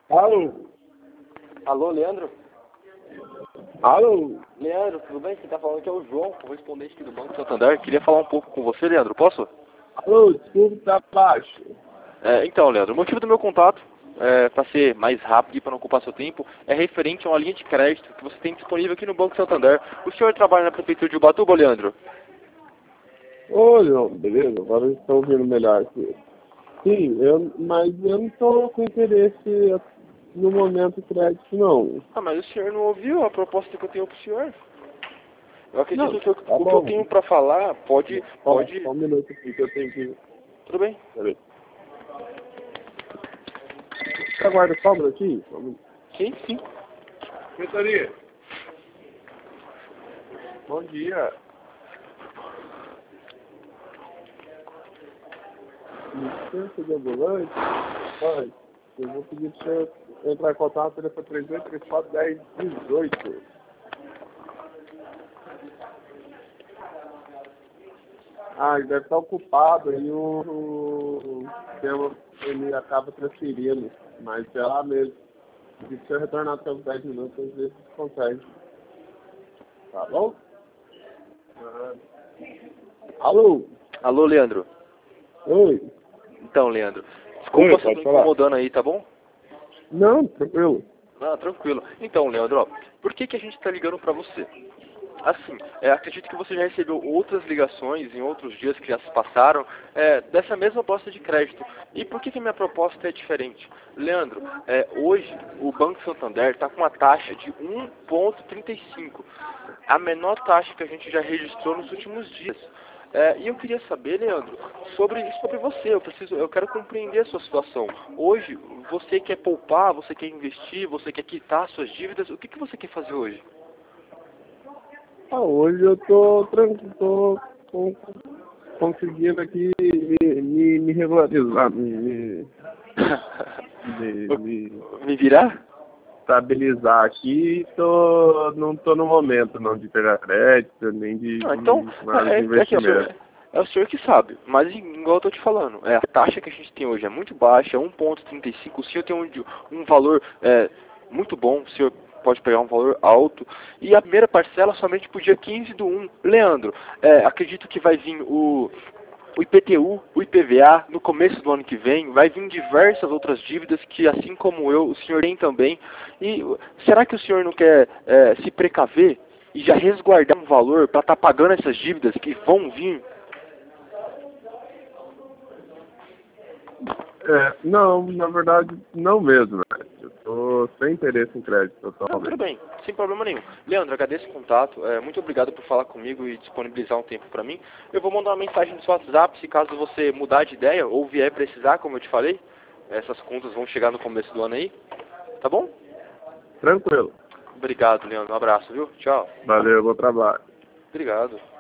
Alô? Alô, Leandro? Alô? Leandro, tudo bem? Quem tá falando aqui é o João, correspondente aqui do Banco Santander. Queria falar um pouco com você, Leandro, posso? Alô, desculpa, tá baixo. Então, Leandro, o motivo do meu contato, para ser mais rápido e para não ocupar seu tempo, é referente a uma linha de crédito que você tem disponível aqui no Banco Santander. O senhor trabalha na Prefeitura de Ubatuba, Leandro? Ô, João, beleza? Agora estão ouvindo melhor aqui. Sim, mas eu não tô com interesse no momento crédito, não. Ah, mas o senhor não ouviu a proposta que eu tenho para o senhor? Eu acredito Não, que tá o que eu bom. tenho para falar pode... Só um minuto aqui que eu tenho que... Tudo bem? Peraí. Você aguarda só um minutinho? Só um minuto. Sim, sim. Secretaria. Bom dia. Licença de ambulante? Olha, eu vou pedir para o senhor entrar em contato, telefone 3834-1018. Ah, ele deve estar ocupado aí o sistema, ele acaba transferindo, mas é lá mesmo. Se o senhor retornar até os 10 minutos, às vezes consegue. Tá bom? Ah. Alô? Alô, Leandro? Oi? Então, Leandro, desculpa se eu Pode tô falar. incomodando aí, tá bom? Não, tranquilo. Ah, tranquilo. Então, Leandro, ó, por que a gente está ligando para você? Assim, acredito que você já recebeu outras ligações em outros dias que já se passaram dessa mesma proposta de crédito. E por que a minha proposta é diferente? Leandro, hoje o Banco Santander está com uma taxa de 1,35. A menor taxa que a gente já registrou nos últimos dias. E eu queria saber, Leandro, sobre você. Eu quero compreender a sua situação. Hoje, você quer poupar, você quer investir, você quer quitar suas dívidas. O que você quer fazer hoje? Ah, hoje eu tô tranquilo, conseguindo aqui me regularizar, Me virar? estabilizar aqui, não tô no momento não de pegar crédito, nem de Então, mais que investimento. é o senhor que sabe. Mas, igual eu tô te falando, a taxa que a gente tem hoje é muito baixa, é 1,35. O senhor tem um valor muito bom, o senhor pode pegar um valor alto. E a primeira parcela somente pro dia 15 do 1. Leandro, acredito que vai vir o IPTU, o IPVA, no começo do ano que vem, vai vir diversas outras dívidas que, assim como eu, o senhor tem também. E será que o senhor não quer se precaver e já resguardar um valor para estar pagando essas dívidas que vão vir? Não, na verdade, não mesmo, né? Eu tô sem interesse em crédito Não, totalmente. tudo bem, sem problema nenhum. Leandro, agradeço o contato, muito obrigado por falar comigo e disponibilizar um tempo para mim. Eu vou mandar uma mensagem no seu WhatsApp, se caso você mudar de ideia ou vier precisar, como eu te falei. Essas contas vão chegar no começo do ano aí, tá bom? Tranquilo. Obrigado, Leandro. Um abraço, viu? Tchau. Valeu, bom trabalho. Obrigado.